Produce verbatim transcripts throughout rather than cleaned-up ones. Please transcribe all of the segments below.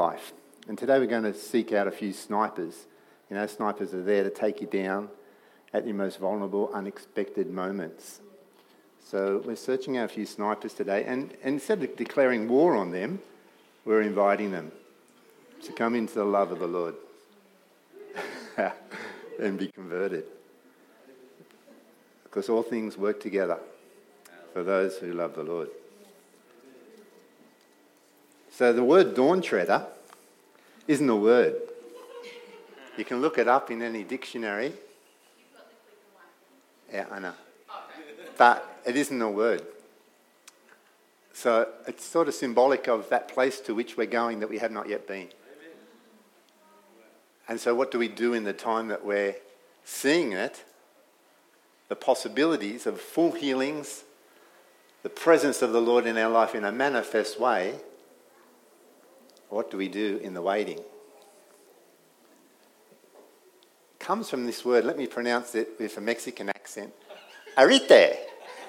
life. And today we're going to seek out a few snipers. You know, snipers are there to take you down at your most vulnerable, unexpected moments. So we're searching out a few snipers today, and, and instead of declaring war on them, we're inviting them to come into the love of the Lord and be converted. Because all things work together for those who love the Lord. So the word dawn treader isn't a word. You can look it up in any dictionary. Yeah, I know. But it isn't a word. So it's sort of symbolic of that place to which we're going that we have not yet been. And so what do we do in the time that we're seeing it? The possibilities of full healings, the presence of the Lord in our life in a manifest way. What do we do in the waiting? It comes from this word, let me pronounce it with a Mexican accent. Arite.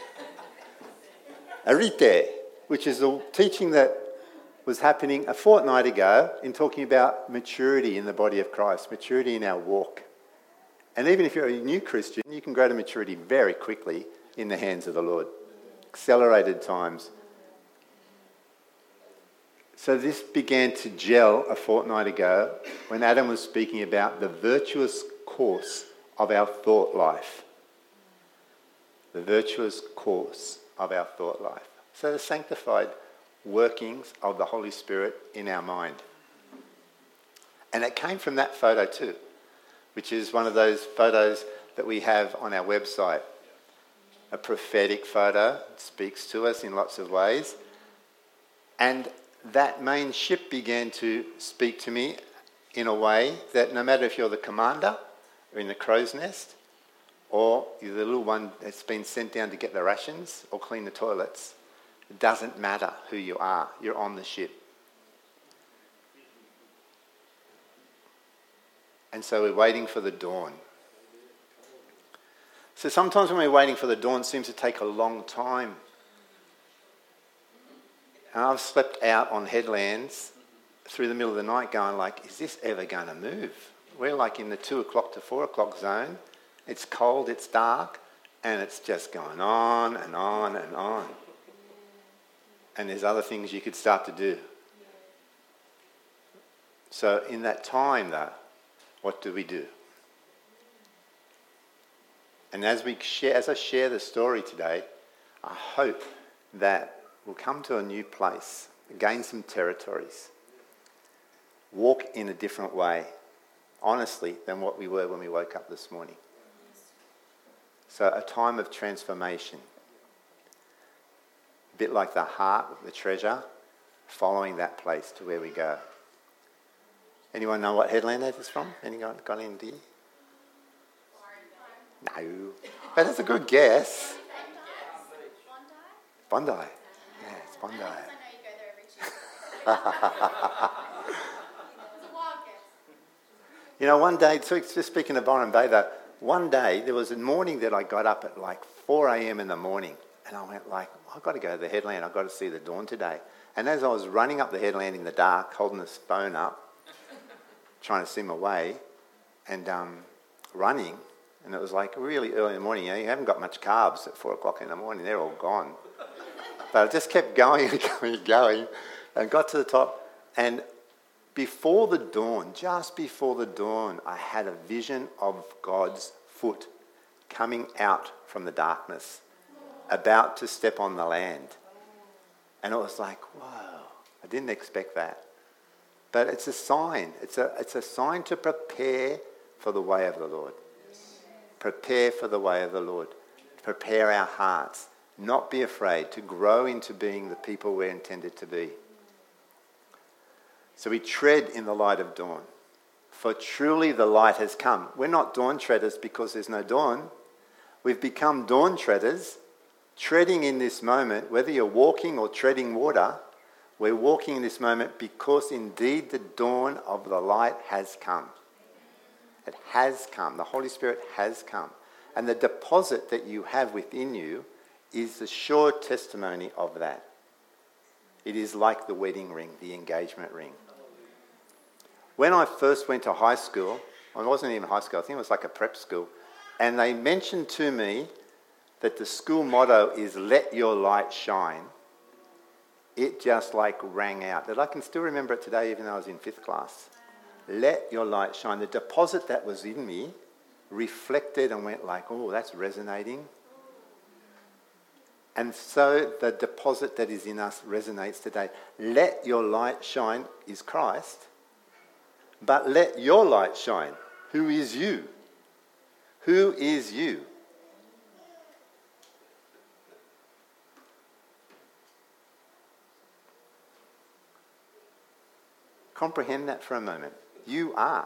Arite, which is a teaching that was happening a fortnight ago in talking about maturity in the body of Christ, maturity in our walk. And even if you're a new Christian, you can grow to maturity very quickly in the hands of the Lord. Accelerated times. So this began to gel a fortnight ago when Adam was speaking about the virtuous course of our thought life. The virtuous course of our thought life. So the sanctified workings of the Holy Spirit in our mind. And it came from that photo too, which is one of those photos that we have on our website. A prophetic photo, it speaks to us in lots of ways. And that main ship began to speak to me in a way that no matter if you're the commander or in the crow's nest, or you're the little one that's been sent down to get the rations or clean the toilets, it doesn't matter who you are. You're on the ship. And so we're waiting for the dawn. So sometimes when we're waiting for the dawn, it seems to take a long time. And I've slept out on headlands through the middle of the night going like, is this ever going to move? We're like in the two o'clock to four o'clock zone. It's cold, it's dark, and it's just going on and on and on. And there's other things you could start to do. So in that time though, what do we do? And as we share, as I share the story today, I hope that we'll come to a new place, gain some territories, walk in a different way, honestly, than what we were when we woke up this morning. So a time of transformation. A bit like the heart, the treasure, following that place to where we go. Anyone know what headland that is from? Anyone got any idea? No. But that's a good guess. Bondi. Yeah, it's Bondi. I know you go there every Tuesday. You know, one day, so just speaking of Byron Bay though, one day there was a morning that I got up at like four a.m. in the morning, and I went like, oh, I've got to go to the headland, I've got to see the dawn today. And as I was running up the headland in the dark, holding this phone up, trying to see my way, and um, running, and it was like really early in the morning, you know, you haven't got much carbs at four o'clock in the morning, they're all gone. But I just kept going and going and going, and got to the top, and before the dawn, just before the dawn, I had a vision of God's foot coming out from the darkness, about to step on the land. And it was like, whoa, I didn't expect that. But it's a sign. It's a, it's a sign to prepare for the way of the Lord. Prepare for the way of the Lord. Prepare our hearts. Not be afraid to grow into being the people we're intended to be. So we tread in the light of dawn. For truly the light has come. We're not dawn treaders because there's no dawn. We've become dawn treaders, treading in this moment, whether you're walking or treading water, we're walking in this moment because indeed the dawn of the light has come. It has come. The Holy Spirit has come. And the deposit that you have within you is the sure testimony of that. It is like the wedding ring, the engagement ring. When I first went to high school, well, it wasn't even high school, I think it was like a prep school, and they mentioned to me that the school motto is "Let your light shine," it just like rang out. That I can still remember it today, even though I was in fifth class. Let your light shine. The deposit that was in me reflected and went like, oh, that's resonating. And so the deposit that is in us resonates today. Let your light shine is Christ, but let your light shine. Who is you? Who is you? Comprehend that for a moment. You are.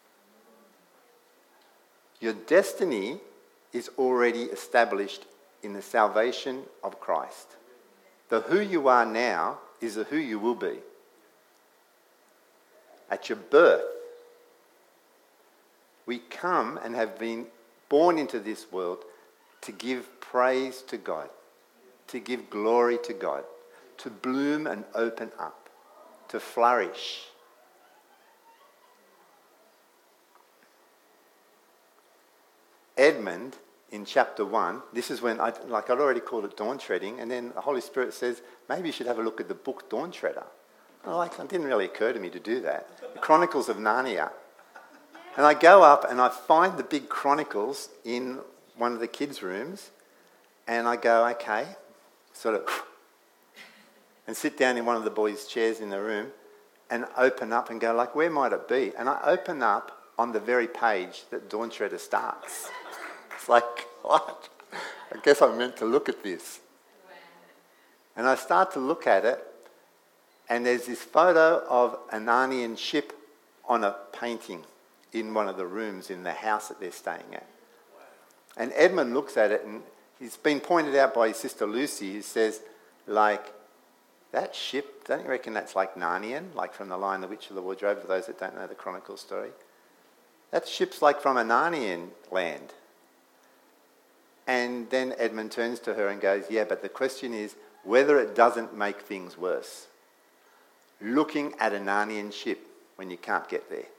Your destiny is already established in the salvation of Christ. The who you are now is the who you will be. At your birth, we come and have been born into this world to give praise to God, to give glory to God, to bloom and open up, to flourish. Edmund, in chapter one, this is when, I, like I'd already called it dawn treading, and then the Holy Spirit says, maybe you should have a look at the book Dawn Treader. Oh, like, it didn't really occur to me to do that. The Chronicles of Narnia. And I go up and I find the big Chronicles in one of the kids' rooms, and I go, okay, sort of, and sit down in one of the boys' chairs in the room and open up and go, like, where might it be? And I open up on the very page that Dawn Treader starts. It's like, what? I guess I'm meant to look at this. And I start to look at it, and there's this photo of a Narnian ship on a painting in one of the rooms in the house that they're staying at. And Edmund looks at it, and he's been pointed out by his sister Lucy, who says, like, that ship, don't you reckon that's like Narnian, like from The Lion, the Witch of the Wardrobe, for those that don't know the Chronicle story? That ship's like from a Narnian land. And then Edmund turns to her and goes, yeah, but the question is whether it doesn't make things worse. Looking at a Narnian ship when you can't get there.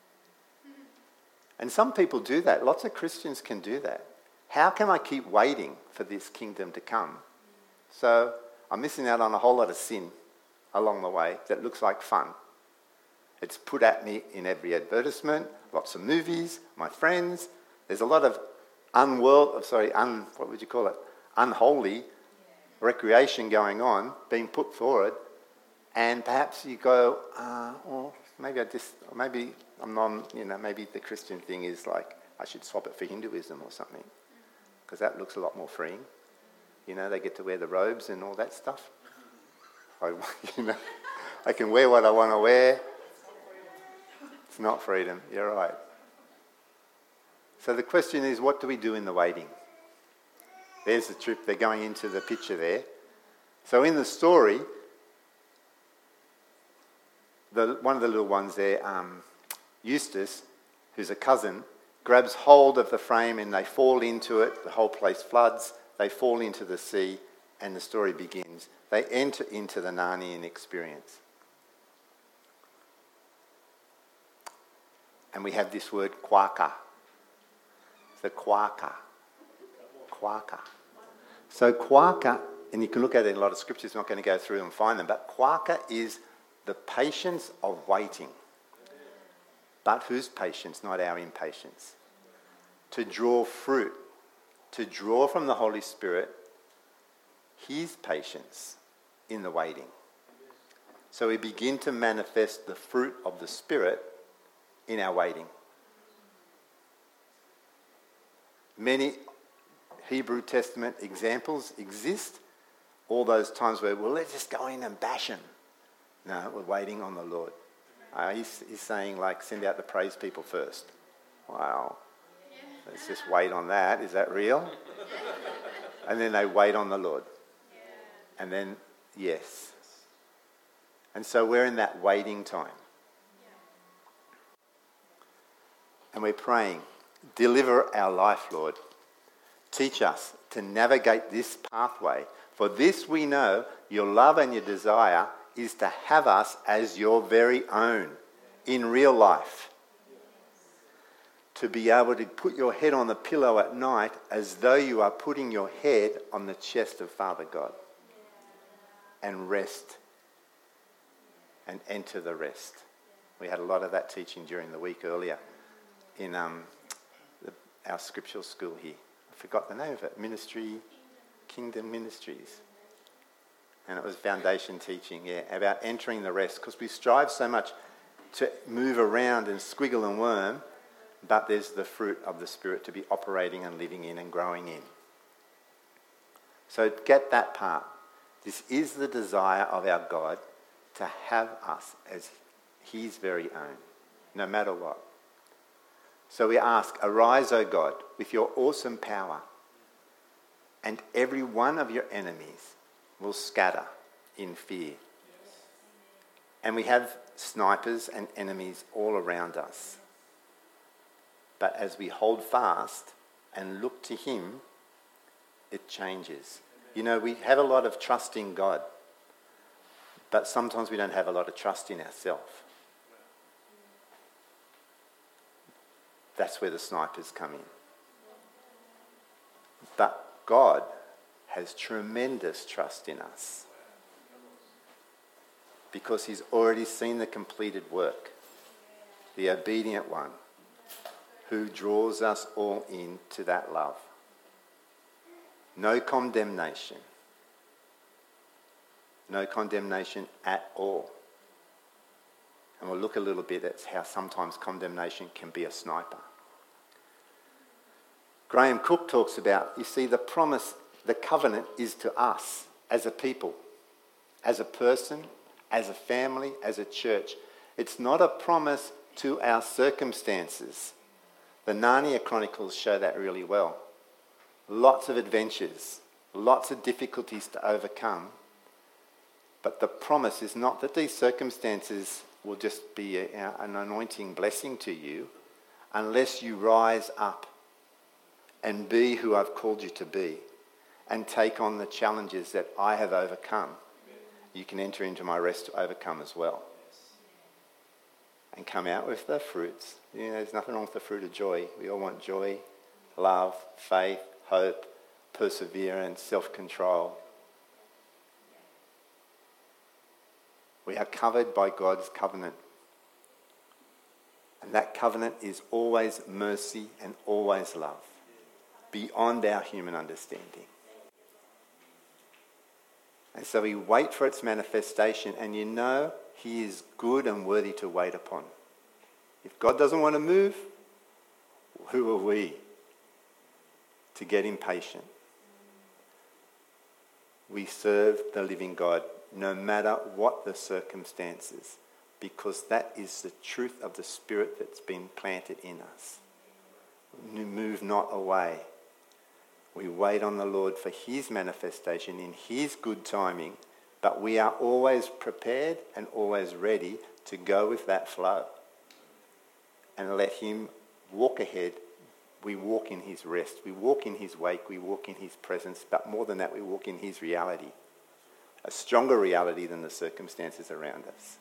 And some people do that. Lots of Christians can do that. How can I keep waiting for this kingdom to come? So I'm missing out on a whole lot of sin along the way that looks like fun. It's put at me in every advertisement, lots of movies, my friends. There's a lot of unworld, sorry, un, what would you call it? Unholy recreation going on, being put forward. And perhaps you go, uh, well, maybe I just, maybe I'm not, you know, maybe the Christian thing is like, I should swap it for Hinduism or something. Because that looks a lot more freeing. You know, they get to wear the robes and all that stuff. I, you know, I can wear what I want to wear. It's not freedom, you're right. So the question is, what do we do in the waiting? There's the trip, they're going into the picture there. So in the story, the, one of the little ones there, um, Eustace, who's a cousin, grabs hold of the frame and they fall into it. The whole place floods. They fall into the sea and the story begins. They enter into the Narnian experience. And we have this word quaka. The quaka. Quaka. So quaka, and you can look at it in a lot of scriptures, I'm not going to go through and find them, but quaka is the patience of waiting. But whose patience? Not our impatience. To draw fruit, to draw from the Holy Spirit his patience in the waiting. So we begin to manifest the fruit of the Spirit in our waiting. Many Hebrew Testament examples exist. All those times where, well, let's just go in and bash him. No, we're waiting on the Lord. Uh, he's, he's saying, like, send out the praise people first. Wow. Let's just wait on that. Is that real? And then they wait on the Lord. And then, yes. And so we're in that waiting time. And we're praying, deliver our life, Lord. Teach us to navigate this pathway. For this we know, your love and your desire is to have us as your very own in real life. To be able to put your head on the pillow at night as though you are putting your head on the chest of Father God. And rest. And enter the rest. We had a lot of that teaching during the week earlier in um, the, our scriptural school here. I forgot the name of it. Ministry, Kingdom Ministries. And it was foundation teaching, yeah, about entering the rest. Because we strive so much to move around and squiggle and worm, but there's the fruit of the Spirit to be operating and living in and growing in. So get that part. This is the desire of our God to have us as his very own, no matter what. So we ask, arise, O God, with your awesome power, and every one of your enemies will scatter in fear. And we have snipers and enemies all around us. But as we hold fast and look to him, it changes. You know, we have a lot of trust in God, but sometimes we don't have a lot of trust in ourselves. That's where the snipers come in. But God has tremendous trust in us because he's already seen the completed work, the obedient one who draws us all into that love. No condemnation. No condemnation at all. And we'll look a little bit at how sometimes condemnation can be a sniper. Graham Cook talks about, you see, the promise, the covenant is to us as a people, as a person, as a family, as a church. It's not a promise to our circumstances. The Narnia Chronicles show that really well. Lots of adventures, lots of difficulties to overcome. But the promise is not that these circumstances will just be a, an anointing blessing to you unless you rise up and be who I've called you to be and take on the challenges that I have overcome. You can enter into my rest to overcome as well. And come out with the fruits. You know, there's nothing wrong with the fruit of joy. We all want joy, love, faith, hope, perseverance, self-control. We are covered by God's covenant. And that covenant is always mercy and always love, beyond our human understanding. And so we wait for its manifestation, and you know he is good and worthy to wait upon. If God doesn't want to move, who are we to get impatient? We serve the living God no matter what the circumstances, because that is the truth of the Spirit that's been planted in us. We move not away. We wait on the Lord for his manifestation in his good timing, but we are always prepared and always ready to go with that flow and let him walk ahead. We walk in his rest. We walk in his wake. We walk in his presence. But more than that, we walk in his reality. A stronger reality than the circumstances around us.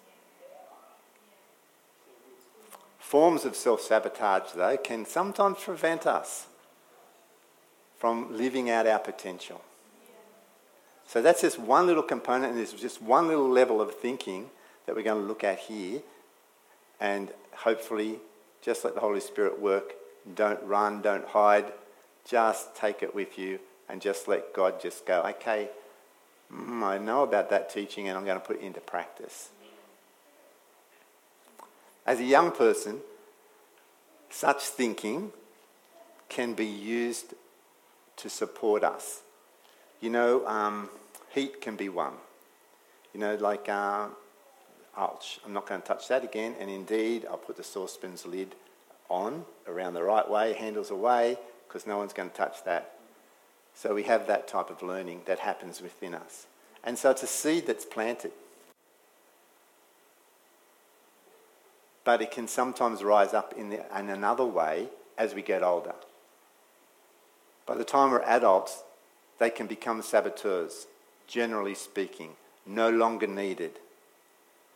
Forms of self-sabotage, though, can sometimes prevent us from living out our potential. So that's just one little component, and there's just one little level of thinking that we're going to look at here. And hopefully, just let the Holy Spirit work. Don't run, don't hide. Just take it with you and just let God just go, okay, mm, I know about that teaching and I'm going to put it into practice. As a young person, such thinking can be used to support us. You know, um, heat can be one. You know, like, uh, ouch, I'm not going to touch that again. And indeed, I'll put the saucepan's lid on, around the right way, handles away, because no one's going to touch that. So we have that type of learning that happens within us. And so it's a seed that's planted. But it can sometimes rise up in, the, in another way as we get older. By the time we're adults, they can become saboteurs, generally speaking, no longer needed.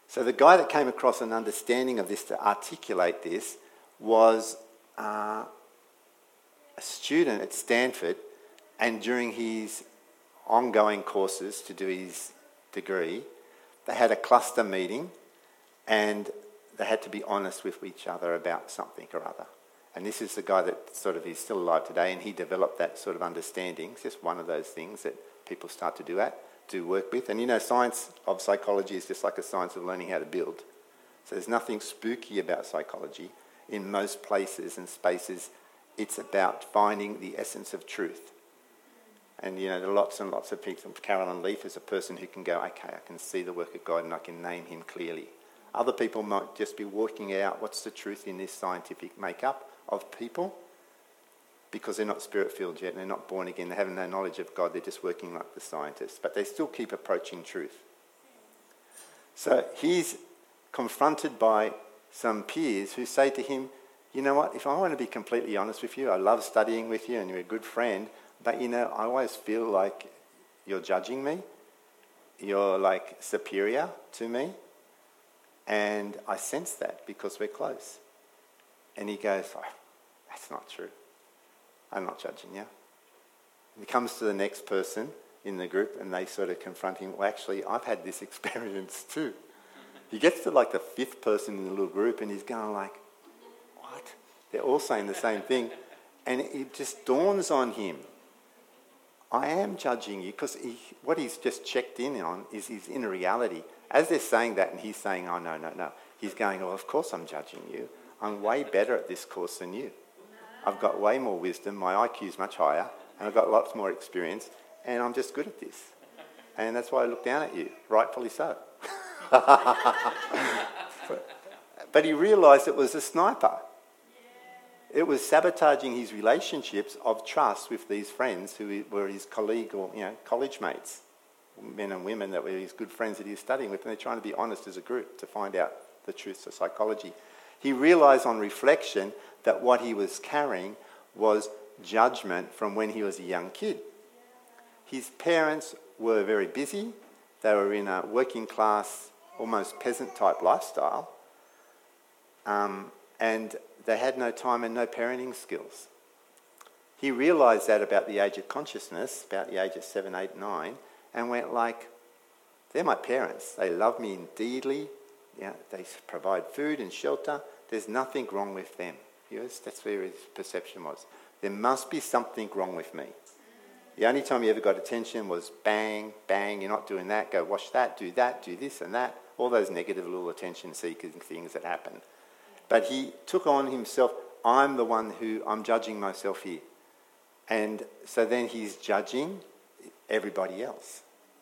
So the guy that came across an understanding of this to articulate this was uh, a student at Stanford, and during his ongoing courses to do his degree, they had a cluster meeting and they had to be honest with each other about something or other. And this is the guy that sort of is still alive today, and he developed that sort of understanding. It's just one of those things that people start to do at, do work with. And you know, science of psychology is just like a science of learning how to build. So there's nothing spooky about psychology. In most places and spaces, it's about finding the essence of truth. And you know, there are lots and lots of people. Carolyn Leaf is a person who can go, okay, I can see the work of God and I can name him clearly. Other people might just be working out what's the truth in this scientific makeup of people, because they're not spirit-filled yet, and they're not born again, they have no knowledge of God, they're just working like the scientists, but they still keep approaching truth. So he's confronted by some peers who say to him, you know what, if I want to be completely honest with you, I love studying with you and you're a good friend, but you know, I always feel like you're judging me, you're like superior to me, and I sense that because we're close. And he goes, oh, that's not true. I'm not judging you. And he comes to the next person in the group and they sort of confront him, well, actually, I've had this experience too. He gets to like the fifth person in the little group and he's going like, what? They're all saying the same thing. And it just dawns on him, I am judging you, because he, what he's just checked in on is his inner reality. As they're saying that and he's saying, oh, no, no, no. He's going, oh, of course I'm judging you. I'm way better at this course than you. I've got way more wisdom, my I Q's much higher, and I've got lots more experience, and I'm just good at this. And that's why I look down at you, rightfully so. but, but he realised it was a sniper. It was sabotaging his relationships of trust with these friends who were his colleague or you know college mates, men and women that were his good friends that he was studying with, and they're trying to be honest as a group to find out the truths of psychology. He realised on reflection that what he was carrying was judgment from when he was a young kid. His parents were very busy. They were in a working class, almost peasant type lifestyle. Um, and they had no time and no parenting skills. He realised that about the age of consciousness, about the age of seven, eight, nine, and went like, they're my parents. They love me indeedly. Yeah, they provide food and shelter. There's nothing wrong with them. Yes, that's where his perception was. There must be something wrong with me. The only time he ever got attention was bang, bang, you're not doing that, go wash that, do that, do this and that. All those negative little attention-seeking things that happen. But he took on himself, I'm the one who, I'm judging myself here. And so then he's judging everybody else.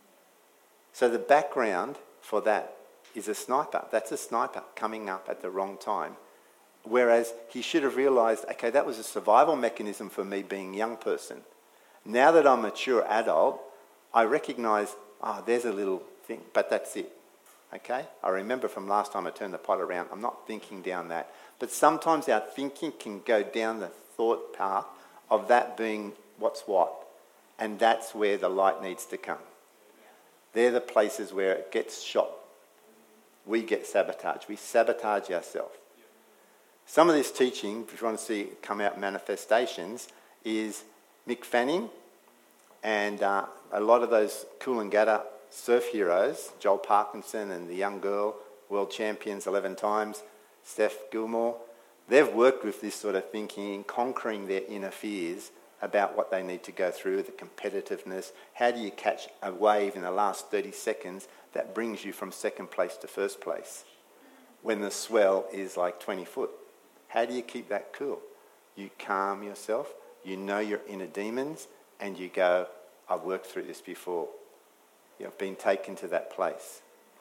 So the background for that is a sniper. That's a sniper coming up at the wrong time. Whereas he should have realised, okay, that was a survival mechanism for me being a young person. Now that I'm a mature adult, I recognise, oh, there's a little thing, but that's it. Okay? I remember from last time I turned the pot around, I'm not thinking down that. But sometimes our thinking can go down the thought path of that being what's what. And that's where the light needs to come. They're the places where it gets shot. We get sabotaged. We sabotage ourselves. Some of this teaching, if you want to see it come out manifestations, is Mick Fanning and uh, a lot of those Coolangatta surf heroes, Joel Parkinson and the young girl, world champions eleven times, Steph Gilmore, they've worked with this sort of thinking in conquering their inner fears about what they need to go through, the competitiveness. How do you catch a wave in the last thirty seconds that brings you from second place to first place when the swell is like twenty foot? How do you keep that cool? You calm yourself, you know your inner demons, and you go, I've worked through this before. You've been taken to that place.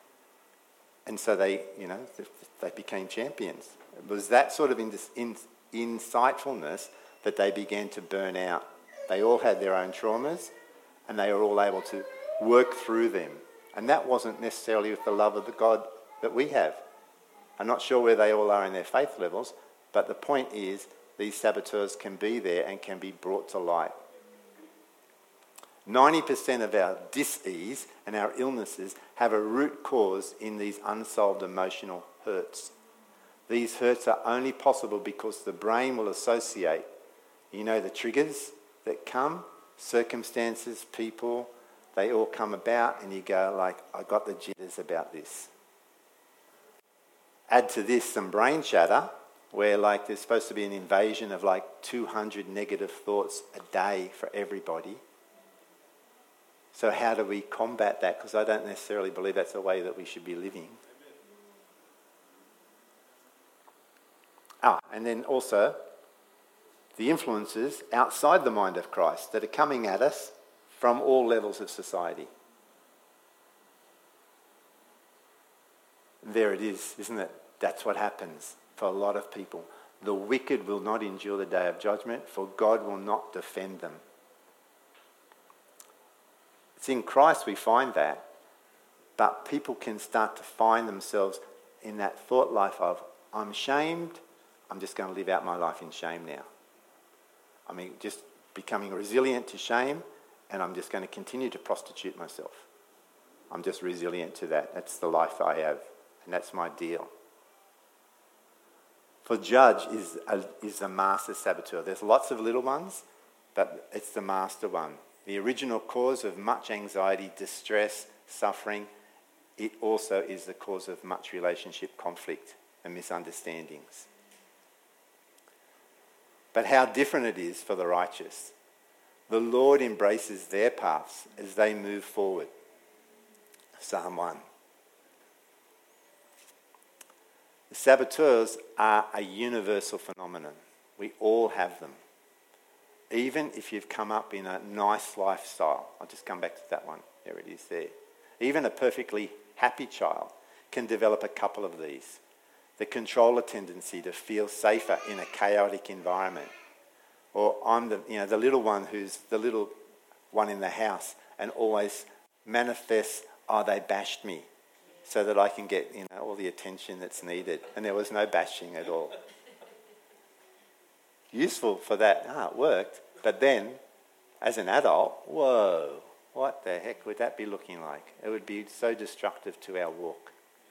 And so they, you know, they became champions. It was that sort of in, in, insightfulness that they began to burn out. They all had their own traumas, and they were all able to work through them. And that wasn't necessarily with the love of the God that we have. I'm not sure where they all are in their faith levels, but the point is these saboteurs can be there and can be brought to light. ninety percent of our dis-ease and our illnesses have a root cause in these unsolved emotional hurts. These hurts are only possible because the brain will associate, you know, the triggers that come, circumstances, people, they all come about, and you go like, I got the jitters about this. Add to this some brain chatter, where like there's supposed to be an invasion of like two hundred negative thoughts a day for everybody. So how do we combat that? Because I don't necessarily believe that's the way that we should be living. Ah, and then also the influences outside the mind of Christ that are coming at us from all levels of society. There it is, isn't it? That's what happens for a lot of people. The wicked will not endure the day of judgment, for God will not defend them. It's in Christ we find that, but people can start to find themselves in that thought life of, I'm shamed, I'm just going to live out my life in shame now. I mean, just becoming resilient to shame, and I'm just going to continue to prostitute myself. I'm just resilient to that. That's the life I have, and that's my deal. For judge is a, is the master saboteur. There's lots of little ones, but it's the master one. The original cause of much anxiety, distress, suffering, it also is the cause of much relationship conflict and misunderstandings. But how different it is for the righteous. The Lord embraces their paths as they move forward. Psalm one. The saboteurs are a universal phenomenon. We all have them. Even if you've come up in a nice lifestyle. I'll just come back to that one. There it is there. Even a perfectly happy child can develop a couple of these. The controller tendency to feel safer in a chaotic environment. Or I'm the, you know, the little one who's the little one in the house and always manifests, oh, they bashed me, so that I can get, you know, all the attention that's needed. And there was no bashing at all. Useful for that. Ah, it worked. But then, as an adult, whoa, what the heck would that be looking like? It would be so destructive to our walk.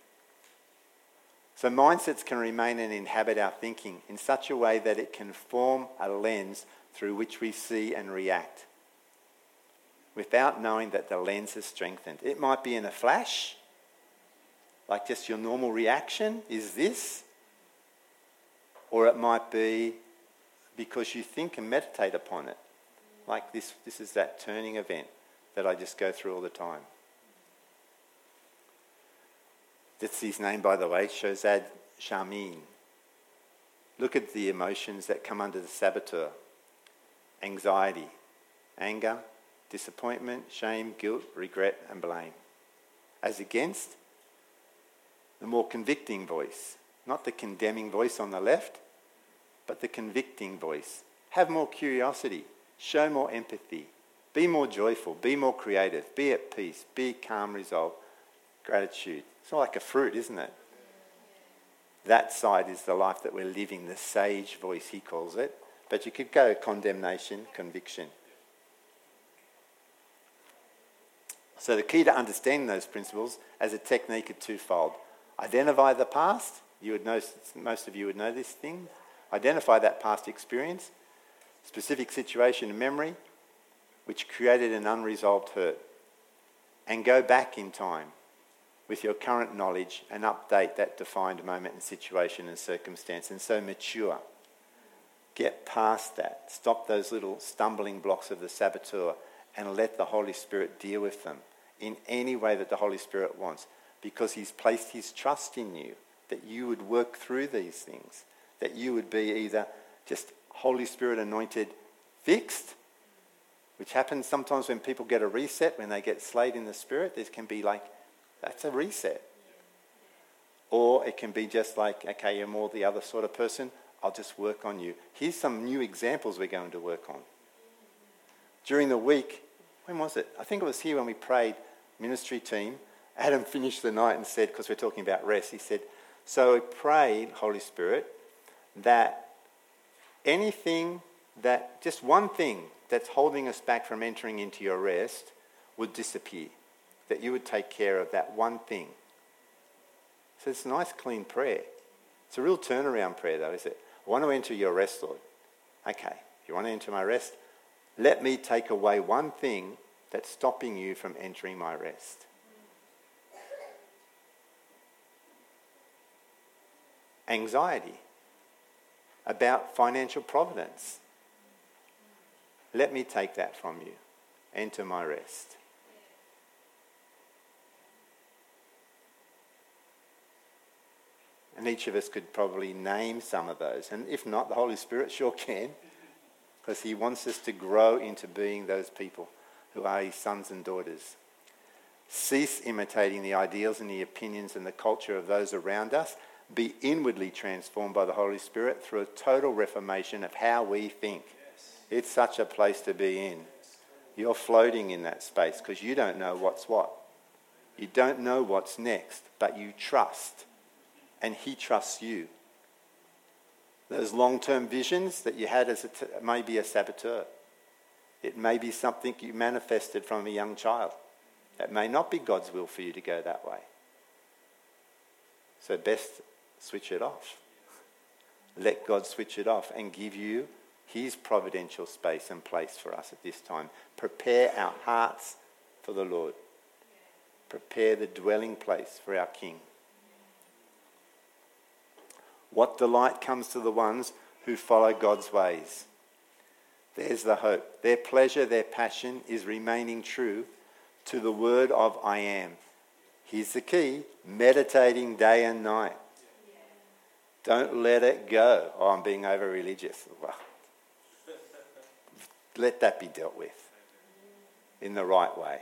So mindsets can remain and inhabit our thinking in such a way that it can form a lens through which we see and react, without knowing that the lens is strengthened. It might be in a flash, like just your normal reaction is this, or it might be because you think and meditate upon it. Like this, this is that turning event that I just go through all the time. That's his name, by the way, Shozad Shamin. Look at the emotions that come under the saboteur. Anxiety, anger, disappointment, shame, guilt, regret, and blame. As against the more convicting voice, not the condemning voice on the left, but the convicting voice. Have more curiosity, show more empathy, be more joyful, be more creative, be at peace, be calm, resolve, gratitude. It's not like a fruit, isn't it? That side is the life that we're living, the sage voice, he calls it. But you could go condemnation, conviction. So the key to understanding those principles as a technique are twofold. Identify the past. You would know, most of you would know this thing. Identify that past experience, specific situation and memory, which created an unresolved hurt. And go back in time with your current knowledge and update that defined moment and situation and circumstance, and so mature. Get past that. Stop those little stumbling blocks of the saboteur and let the Holy Spirit deal with them in any way that the Holy Spirit wants, because he's placed his trust in you, that you would work through these things, that you would be either just Holy Spirit anointed, fixed, which happens sometimes when people get a reset, when they get slayed in the Spirit. There can be like, that's a reset. Or it can be just like, okay, you're more the other sort of person, I'll just work on you. Here's some new examples we're going to work on. During the week, when was it? I think it was here when we prayed, ministry team. Adam finished the night and said, because we're talking about rest, he said, so I prayed, Holy Spirit, that anything that, just one thing that's holding us back from entering into your rest would disappear. That you would take care of that one thing. So it's a nice, clean prayer. It's a real turnaround prayer, though, is it? I want to enter your rest, Lord. Okay, you want to enter my rest? Let me take away one thing that's stopping you from entering my rest. Anxiety about financial providence. Let me take that from you. Enter my rest. And each of us could probably name some of those. And if not, the Holy Spirit sure can. Because he wants us to grow into being those people who are his sons and daughters. Cease imitating the ideals and the opinions and the culture of those around us. Be inwardly transformed by the Holy Spirit through a total reformation of how we think. It's such a place to be in. You're floating in that space because you don't know what's what. You don't know what's next, but you trust. And he trusts you. Those long-term visions that you had as a t- may be a saboteur. It may be something you manifested from a young child. It may not be God's will for you to go that way. So best switch it off. Let God switch it off and give you his providential space and place for us at this time. Prepare our hearts for the Lord. Prepare the dwelling place for our King. What delight comes to the ones who follow God's ways. There's the hope. Their pleasure, their passion is remaining true to the word of I am. Here's the key, meditating day and night. Don't let it go. Oh, I'm being over-religious. Well, let that be dealt with in the right way.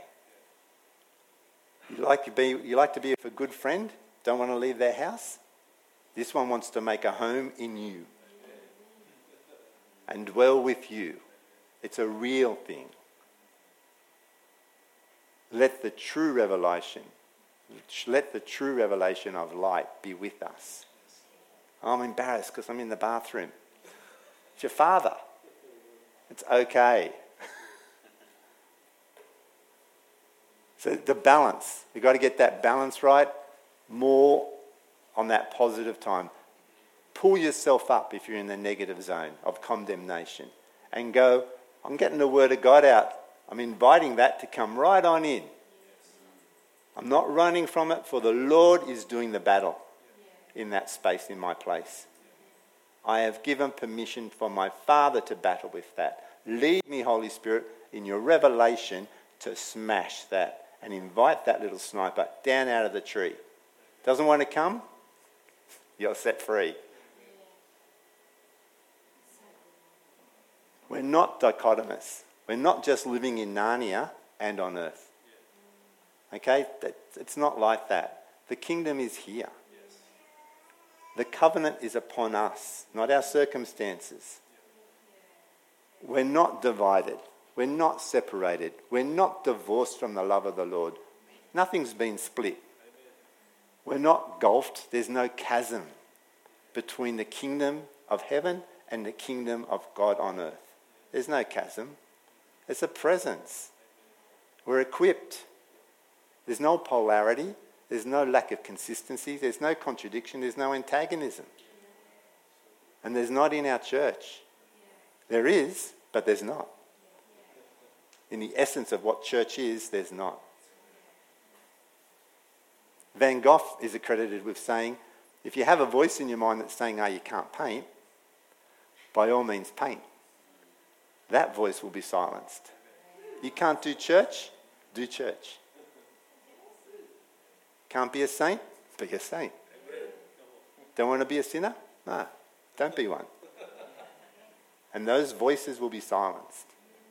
You like to be, you like to be a good friend? Don't want to leave their house? This one wants to make a home in you and dwell with you. It's a real thing. Let the true revelation, let the true revelation of light be with us. I'm embarrassed because I'm in the bathroom. It's your father. It's okay. So the balance, you've got to get that balance right. More on that positive time. Pull yourself up if you're in the negative zone of condemnation and go, I'm getting the word of God out. I'm inviting that to come right on in. I'm not running from it, for the Lord is doing the battle in that space, in my place. I have given permission for my Father to battle with that. Lead me, Holy Spirit, in your revelation to smash that and invite that little sniper down out of the tree. Doesn't want to come? You're set free. We're not dichotomous. We're not just living in Narnia and on earth. Okay? It's not like that. The kingdom is here. The covenant is upon us, not our circumstances. We're not divided. We're not separated. We're not divorced from the love of the Lord. Nothing's been split. We're not gulfed. There's no chasm between the kingdom of heaven and the kingdom of God on earth. There's no chasm. It's a presence. We're equipped. There's no polarity. There's no lack of consistency. There's no contradiction. There's no antagonism. And there's not in our church. There is, but there's not. In the essence of what church is, there's not. Van Gogh is accredited with saying, if you have a voice in your mind that's saying, oh, you can't paint, by all means paint. That voice will be silenced. You can't do church? Do church. Can't be a saint? Be a saint. Don't want to be a sinner? No, don't be one. And those voices will be silenced.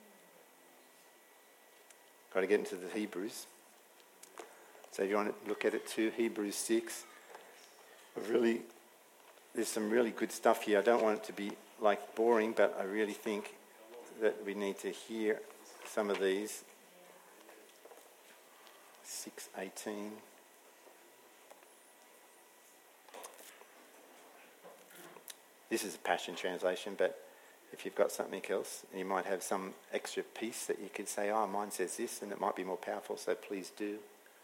Got to get into the Hebrews. So if you want to look at it too, Hebrews six. Really, there's some really good stuff here. I don't want it to be like boring, but I really think that we need to hear some of these. six eighteen. This is a Passion Translation, but if you've got something else, and you might have some extra piece that you could say, oh, mine says this, and it might be more powerful, so please do.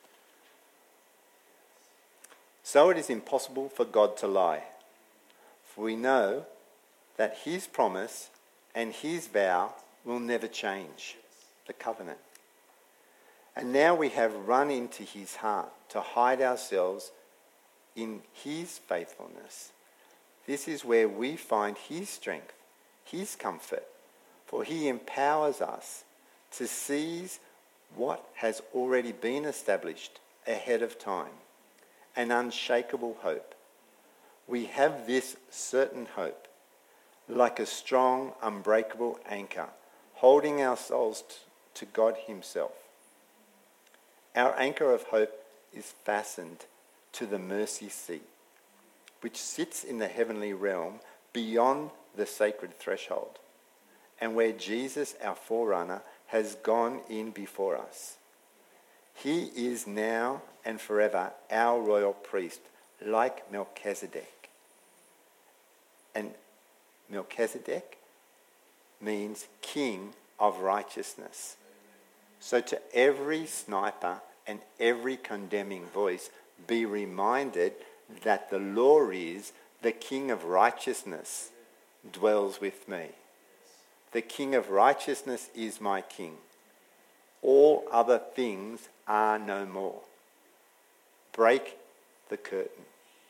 So it is impossible for God to lie, for we know that his promise and his vow will never change, the covenant. And now we have run into his heart to hide ourselves in his faithfulness. This is where we find his strength, his comfort, for he empowers us to seize what has already been established ahead of time, an unshakable hope. We have this certain hope, like a strong, unbreakable anchor, holding our souls t- to God himself. Our anchor of hope is fastened to the mercy seat, which sits in the heavenly realm beyond the sacred threshold, and where Jesus, our forerunner, has gone in before us. He is now and forever our royal priest, like Melchizedek. And Melchizedek means king of righteousness. So to every sniper and every condemning voice, be reminded that the law is the King of righteousness dwells with me. The King of righteousness is my King. All other things are no more. Break the curtain.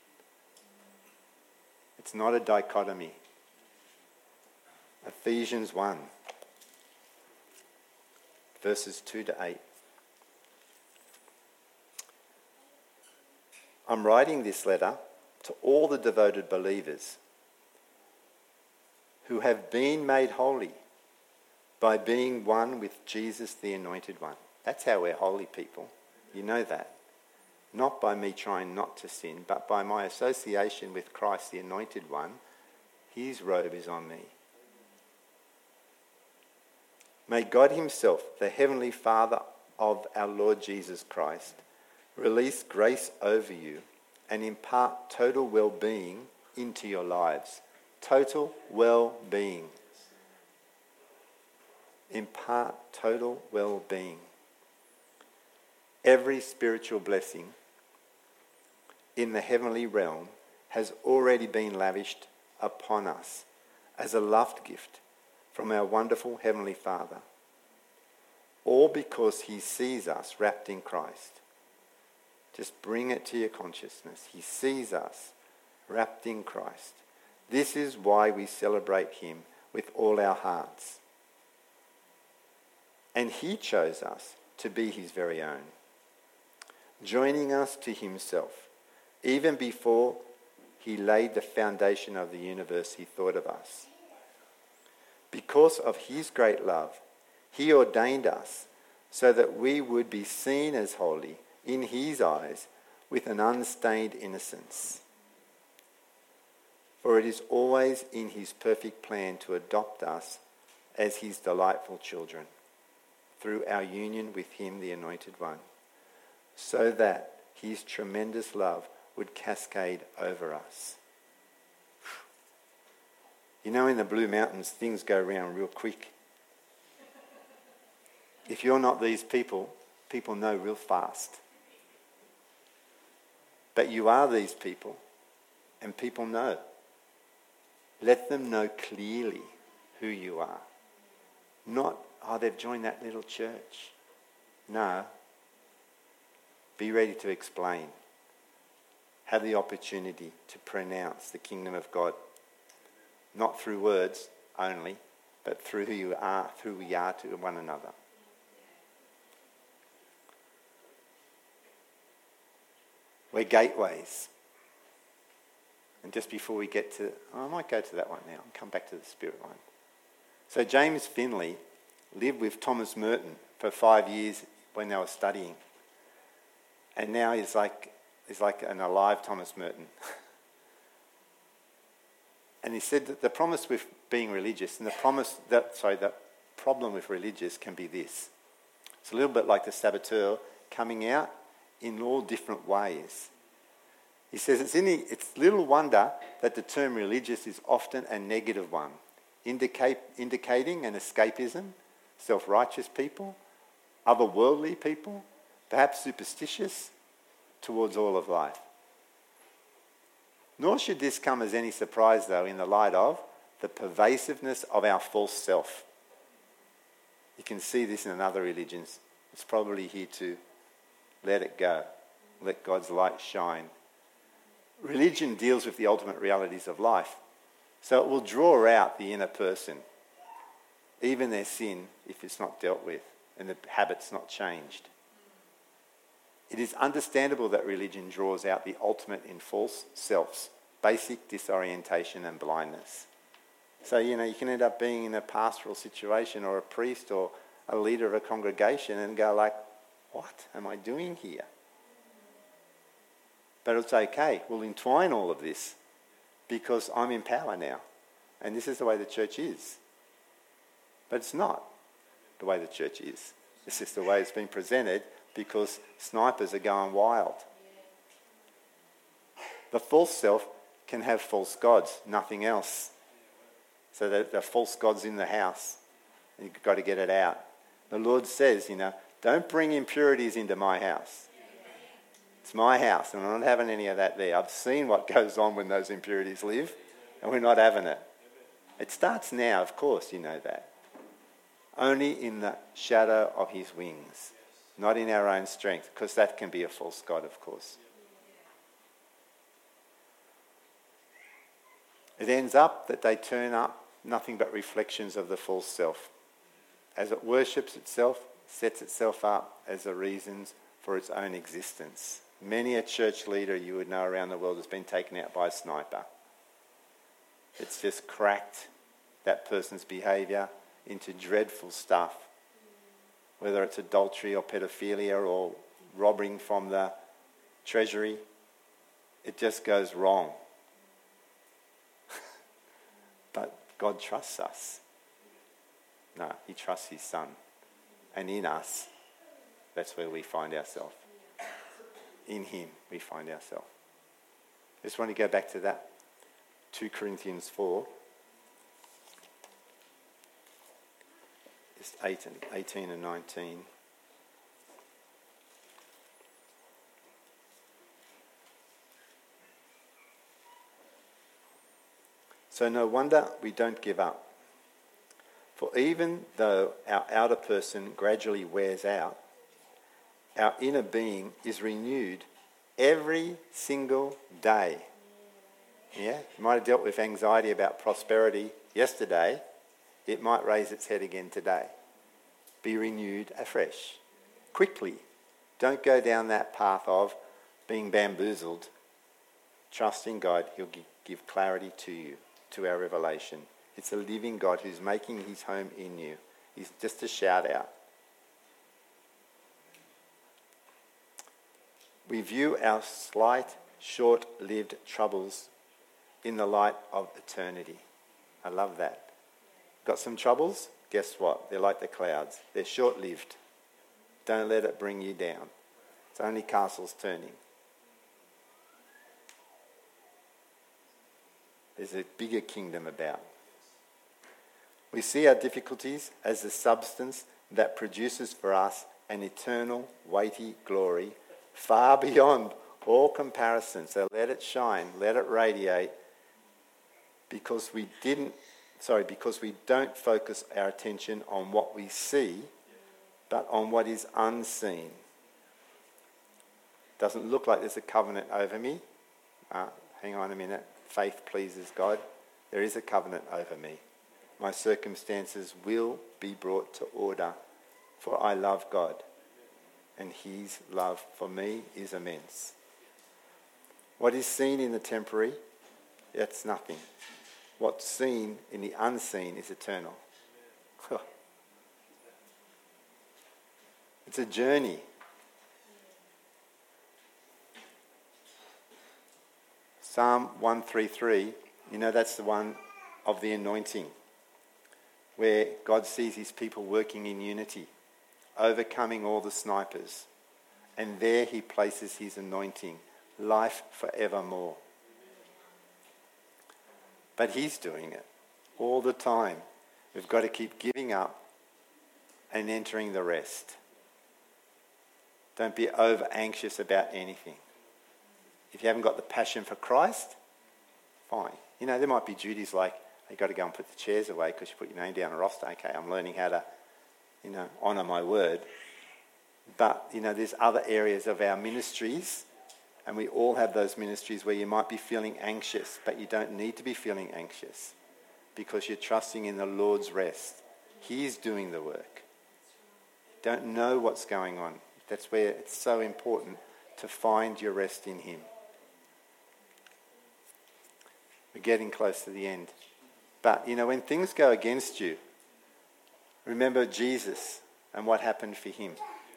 It's not a dichotomy. Ephesians one, verses two to eight. I'm writing this letter to all the devoted believers who have been made holy by being one with Jesus, the Anointed One. That's how we're holy people. You know that. Not by me trying not to sin, but by my association with Christ, the Anointed One. His robe is on me. May God himself, the Heavenly Father of our Lord Jesus Christ, release grace over you and impart total well-being into your lives. Total well-being. Impart total well-being. Every spiritual blessing in the heavenly realm has already been lavished upon us as a loved gift from our wonderful Heavenly Father. All because he sees us wrapped in Christ. Just bring it to your consciousness. He sees us wrapped in Christ. This is why we celebrate him with all our hearts. And he chose us to be his very own, joining us to himself. Even before he laid the foundation of the universe, he thought of us. Because of his great love, he ordained us so that we would be seen as holy in his eyes with an unstained innocence. For it is always in his perfect plan to adopt us as his delightful children through our union with him, the Anointed One, so that his tremendous love would cascade over us. You know, in the Blue Mountains, things go round real quick. If you're not these people, people know real fast. But you are these people, and people know. Let them know clearly who you are. Not, oh, they've joined that little church. No. Be ready to explain. Have the opportunity to pronounce the kingdom of God. Not through words only, but through who you are, through who we are to one another. We're gateways. And just before we get to, oh, I might go to that one now and come back to the Spirit one. So James Finley lived with Thomas Merton for five years when they were studying. And now he's like, he's like an alive Thomas Merton. And he said that the promise with being religious, and the promise that, sorry, the problem with religious can be this. It's a little bit like the saboteur coming out in all different ways. He says it's, any, it's little wonder that the term religious is often a negative one, indicate, indicating an escapism, self-righteous people, otherworldly people, perhaps superstitious towards all of life. Nor should this come as any surprise, though, in the light of the pervasiveness of our false self. You can see this in other religions. It's probably here too. Let it go. Let God's light shine. Religion deals with the ultimate realities of life. So it will draw out the inner person, even their sin, if it's not dealt with and the habit's not changed. It is understandable that religion draws out the ultimate in false selves, basic disorientation and blindness. So, you know, you can end up being in a pastoral situation or a priest or a leader of a congregation and go like, what am I doing here? But it's okay. We'll entwine all of this because I'm in power now. And this is the way the church is. But it's not the way the church is. It's just the way it's been presented because snipers are going wild. The false self can have false gods, nothing else. So there are false gods in the house. And you've got to get it out. The Lord says, you know, don't bring impurities into my house. It's my house, and I'm not having any of that there. I've seen what goes on when those impurities live, and we're not having it. It starts now, of course, you know that. Only in the shadow of his wings, not in our own strength, because that can be a false god, of course. It ends up that they turn up nothing but reflections of the false self. As it worships itself, sets itself up as the reasons for its own existence. Many a church leader you would know around the world has been taken out by a sniper. It's just cracked that person's behaviour into dreadful stuff, whether it's adultery or pedophilia or robbing from the treasury. It just goes wrong. But God trusts us. No, he trusts his Son. And in us, that's where we find ourselves. In him, we find ourselves. I just want to go back to that. Second Corinthians four. It's eighteen and nineteen. So no wonder we don't give up. For even though our outer person gradually wears out, our inner being is renewed every single day. Yeah, you might have dealt with anxiety about prosperity yesterday. It might raise its head again today. Be renewed afresh. Quickly. Don't go down that path of being bamboozled. Trust in God. He'll give clarity to you, to our revelation. It's a living God who's making his home in you. He's just a shout out. We view our slight, short-lived troubles in the light of eternity. I love that. Got some troubles? Guess what? They're like the clouds. They're short-lived. Don't let it bring you down. It's only castles turning. There's a bigger kingdom about. We see our difficulties as the substance that produces for us an eternal, weighty glory far beyond all comparison. So let it shine, let it radiate, because we didn't, sorry, because we don't focus our attention on what we see, but on what is unseen. Doesn't look like there's a covenant over me. Uh, hang on a minute. Faith pleases God. There is a covenant over me. My circumstances will be brought to order, for I love God, and his love for me is immense. What is seen in the temporary, that's nothing. What's seen in the unseen is eternal. It's a journey. Psalm one thirty-three, you know, that's the one of the anointing, where God sees his people working in unity, overcoming all the snipers. And there he places his anointing, life forevermore. But he's doing it. all the time. We've got to keep giving up and entering the rest. Don't be over anxious about anything. If you haven't got the passion for Christ, fine. You know, there might be duties like, you've got to go and put the chairs away because you put your name down on a roster. Okay, I'm learning how to, you know, honour my word. But, you know, there's other areas of our ministries, and we all have those ministries where you might be feeling anxious, but you don't need to be feeling anxious because you're trusting in the Lord's rest. He's doing the work. Don't know what's going on. That's where it's so important to find your rest in him. We're getting close to the end. But, you know, when things go against you, remember Jesus and what happened for him.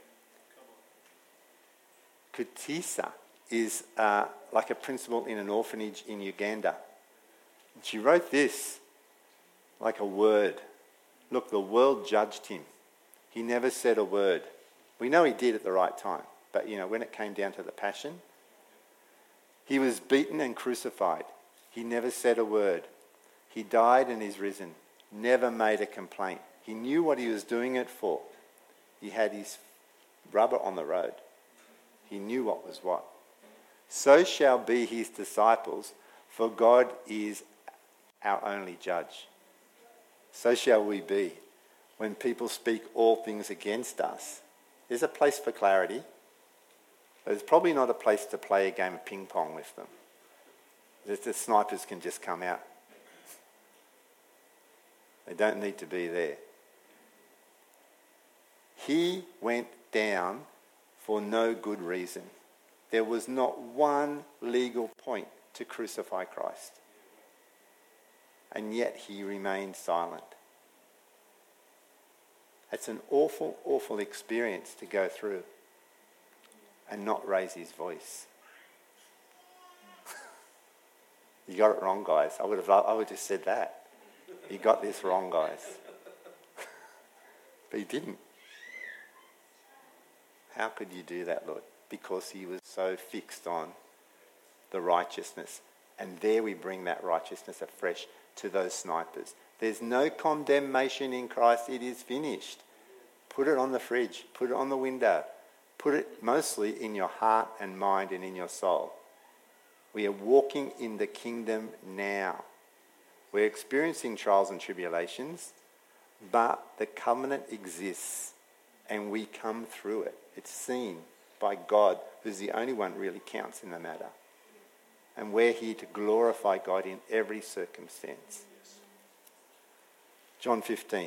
Kutisa is uh, like a principal in an orphanage in Uganda. And she wrote this like a word. Look, the world judged him. He never said a word. We know he did at the right time. But, you know, when it came down to the passion, he was beaten and crucified. He never said a word. He died and is risen. Never made a complaint. He knew what he was doing it for. He had his rubber on the road. He knew what was what. So shall be his disciples, for God is our only judge. So shall we be. When people speak all things against us, there's a place for clarity. But there's probably not a place to play a game of ping pong with them. The snipers can just come out. They don't need to be there. He went down for no good reason. There was not one legal point to crucify Christ. And yet he remained silent. It's an awful, awful experience to go through and not raise his voice. You got it wrong, guys. I would have I would have just said that. You got this wrong, guys. But he didn't. How could you do that, Lord? Because he was so fixed on the righteousness. And there we bring that righteousness afresh to those snipers. There's no condemnation in Christ. It is finished. Put it on the fridge. Put it on the window. Put it mostly in your heart and mind and in your soul. We are walking in the kingdom now. We're experiencing trials and tribulations, but the covenant exists and we come through it. It's seen by God, who's the only one really counts in the matter. And we're here to glorify God in every circumstance. John fifteen.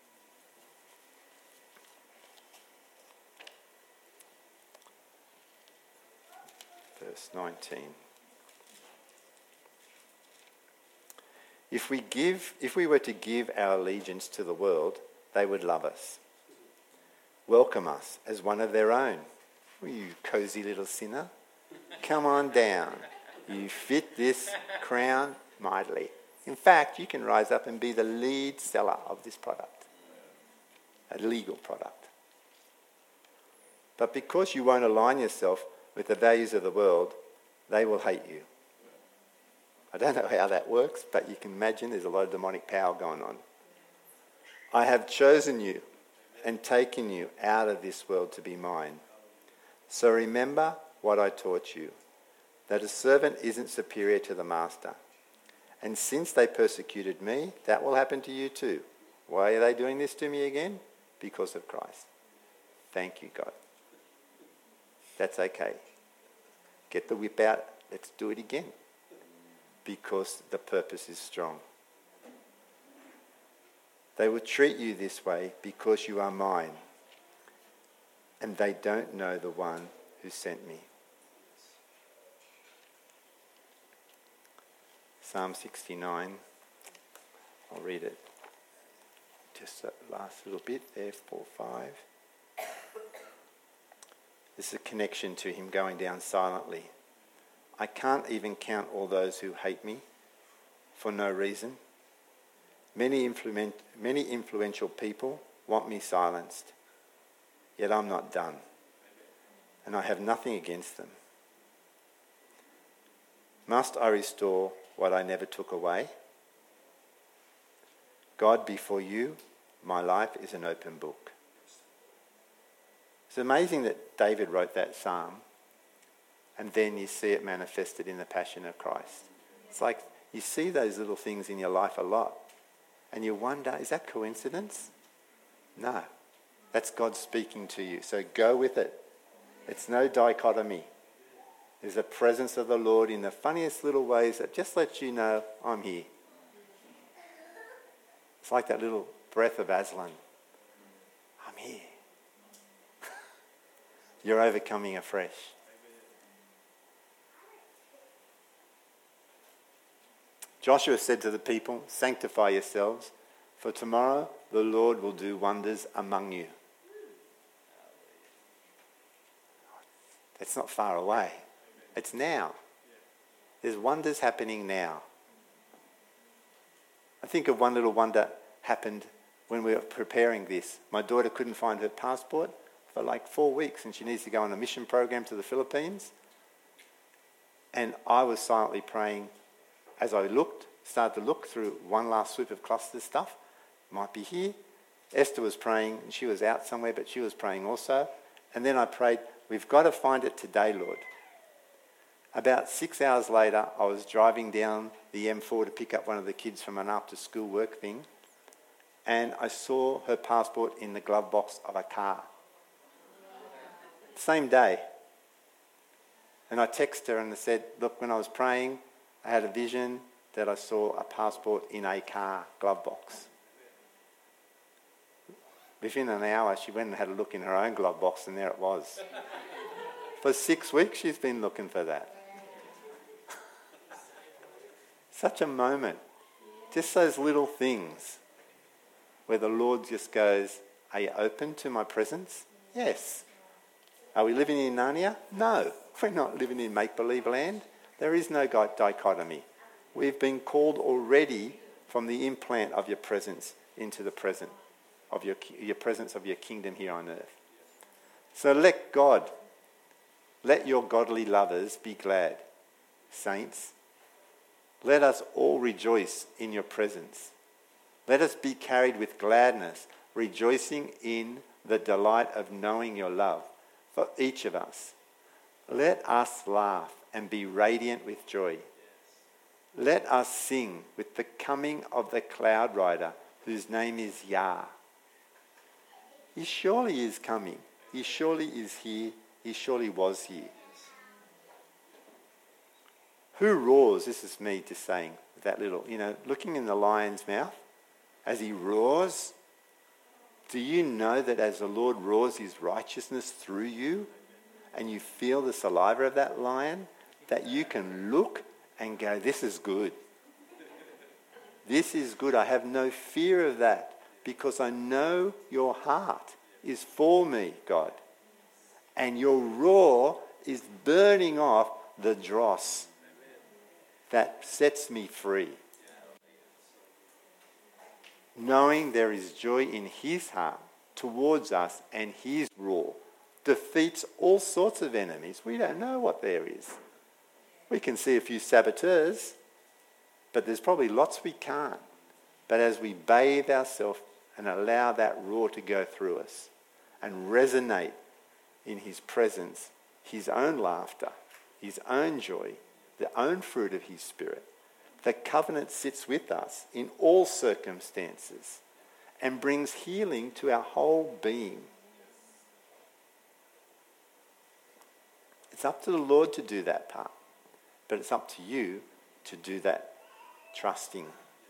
Verse nineteen. If we give, if we were to give our allegiance to the world, they would love us, welcome us as one of their own. Oh, you cozy little sinner, come on down. You fit this crown mightily. In fact, you can rise up and be the lead seller of this product, a legal product. But because you won't align yourself with the values of the world, they will hate you. I don't know how that works, but you can imagine there's a lot of demonic power going on. I have chosen you and taken you out of this world to be mine. So remember what I taught you, that a servant isn't superior to the master. And since they persecuted me, that will happen to you too. Why are they doing this to me again? Because of Christ. Thank you, God. That's okay. Get the whip out. Let's do it again. Because the purpose is strong. They will treat you this way because you are mine. And they don't know the one who sent me. Psalm sixty-nine. I'll read it. Just that last little bit there, four, five. This is a connection to him going down silently. I can't even count all those who hate me for no reason. Many, influent, many influential people want me silenced, yet I'm not done, and I have nothing against them. Must I restore what I never took away? God, before you, my life is an open book. It's amazing that David wrote that psalm, and then you see it manifested in the Passion of Christ. It's like you see those little things in your life a lot, and you wonder, is that coincidence? No. That's God speaking to you. So go with it. It's no dichotomy. There's a presence of the Lord in the funniest little ways that just lets you know, I'm here. It's like that little breath of Aslan. I'm here. You're overcoming afresh. Joshua said to the people, sanctify yourselves, for tomorrow the Lord will do wonders among you. It's not far away. It's now. There's wonders happening now. I think of one little wonder happened when we were preparing this. My daughter couldn't find her passport for like four weeks and she needs to go on a mission program to the Philippines. And I was silently praying as I looked, started to look through one last swoop of cluster stuff. Might be here. Esther was praying and she was out somewhere, but she was praying also. And then I prayed, we've got to find it today, Lord. About six hours later, I was driving down the M four to pick up one of the kids from an after-school work thing, and I saw her passport in the glove box of a car. Same day. And I texted her and I said, look, when I was praying, I had a vision that I saw a passport in a car glove box. Within an hour, she went and had a look in her own glove box, and there it was. For six weeks, she's been looking for that. Such a moment. Just those little things where the Lord just goes, are you open to my presence? Yes. Are we living in Narnia? No. We're not living in make-believe land. There is no dichotomy. We've been called already from the implant of your presence into the present of your, your presence of your kingdom here on earth. So let God, let your godly lovers be glad. Saints, let us all rejoice in your presence. Let us be carried with gladness, rejoicing in the delight of knowing your love for each of us. Let us laugh and be radiant with joy. Let us sing with the coming of the cloud rider, whose name is Yah. He surely is coming. He surely is here. He surely was here. Who roars? This is me just saying that little, you know, looking in the lion's mouth as he roars. Do you know that as the Lord roars his righteousness through you and you feel the saliva of that lion, that you can look and go, this is good. This is good. I have no fear of that because I know your heart is for me, God. And your roar is burning off the dross that sets me free. Knowing there is joy in his heart towards us, and his roar defeats all sorts of enemies. We don't know what there is. We can see a few saboteurs, but there's probably lots we can't. But as we bathe ourselves and allow that roar to go through us and resonate in his presence, his own laughter, his own joy, the own fruit of his Spirit, the covenant sits with us in all circumstances and brings healing to our whole being. It's up to the Lord to do that part, but it's up to you to do that trusting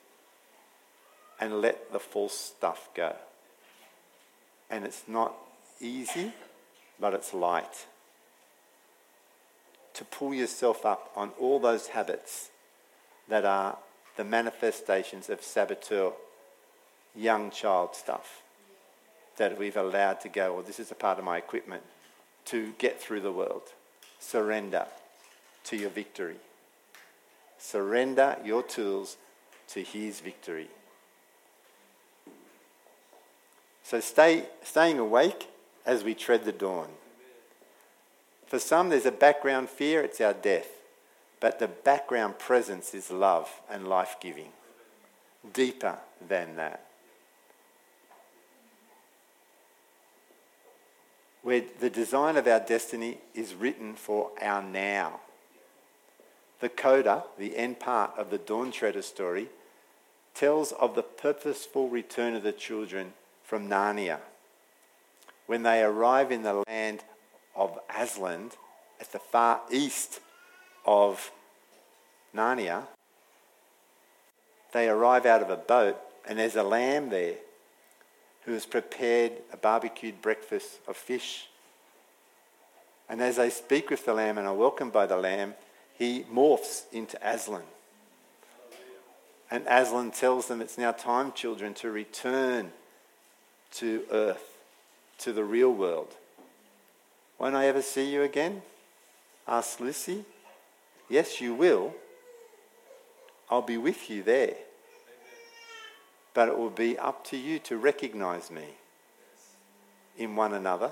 and let the false stuff go. And it's not easy, but it's light. To pull yourself up on all those habits that are the manifestations of saboteur, young child stuff that we've allowed to go, well, this is a part of my equipment to get through the world. Surrender to your victory. Surrender your tools to his victory. So stay, staying awake as we tread the dawn. For some, there's a background fear, it's our death. But the background presence is love and life-giving. deeper than that. Where the design of our destiny is written for our now. The coda, the end part of the Dawn Treader story, tells of the purposeful return of the children from Narnia. When they arrive in the land of Aslan, at the far east of Narnia, they arrive out of a boat and there's a lamb there who has prepared a barbecued breakfast of fish. And as they speak with the lamb and are welcomed by the lamb, he morphs into Aslan. And Aslan tells them it's now time, children, to return to earth, to the real world. Won't I ever see you again? Asked Lucy. Yes, you will. I'll be with you there. But it will be up to you to recognise me in one another,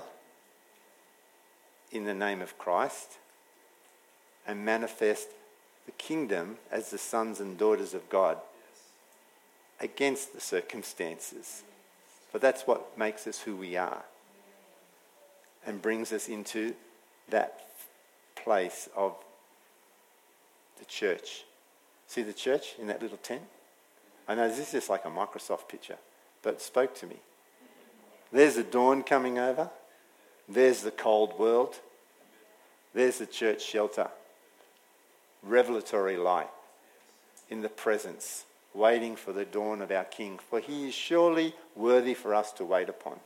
in the name of Christ, and manifest the kingdom as the sons and daughters of God against the circumstances. For that's what makes us who we are and brings us into that place of the church. See the church in that little tent? I know this is just like a Microsoft picture, but it spoke to me. There's the dawn coming over. There's the cold world. There's the church shelter. Revelatory light in the presence, waiting for the dawn of our King, for he is surely worthy for us to wait upon.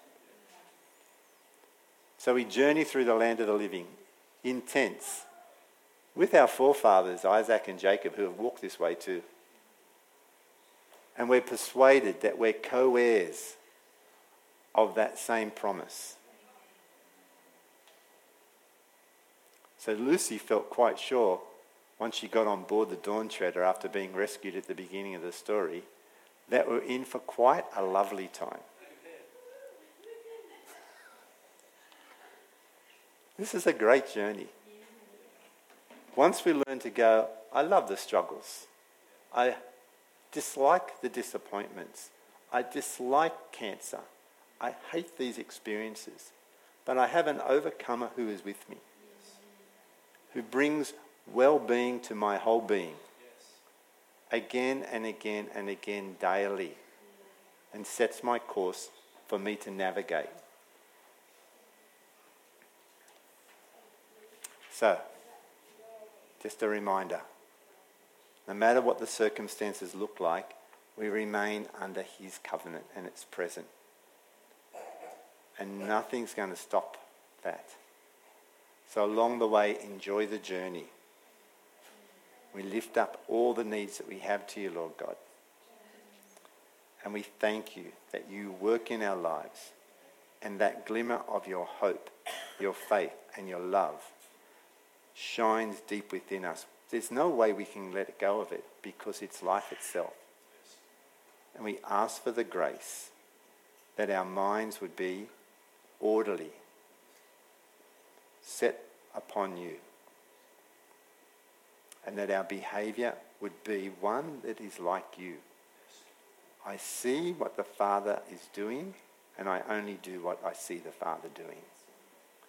So we journey through the land of the living in tents with our forefathers, Isaac and Jacob, who have walked this way too. And we're persuaded that we're co-heirs of that same promise. So Lucy felt quite sure, once she got on board the Dawn Treader after being rescued at the beginning of the story, that we're in for quite a lovely time. This is a great journey. Once we learn to go, I love the struggles. I dislike the disappointments. I dislike cancer. I hate these experiences. But I have an overcomer who is with me, who brings well-being to my whole being, again and again and again daily, and sets my course for me to navigate. So, just a reminder, no matter what the circumstances look like, we remain under his covenant and it's present. And nothing's going to stop that. So along the way, enjoy the journey. We lift up all the needs that we have to you, Lord God. And we thank you that you work in our lives, and that glimmer of your hope, your faith and your love shines deep within us. There's no way we can let go of it because it's life itself. And we ask for the grace that our minds would be orderly, set upon you, and that our behaviour would be one that is like you. I see what the Father is doing, and I only do what I see the Father doing.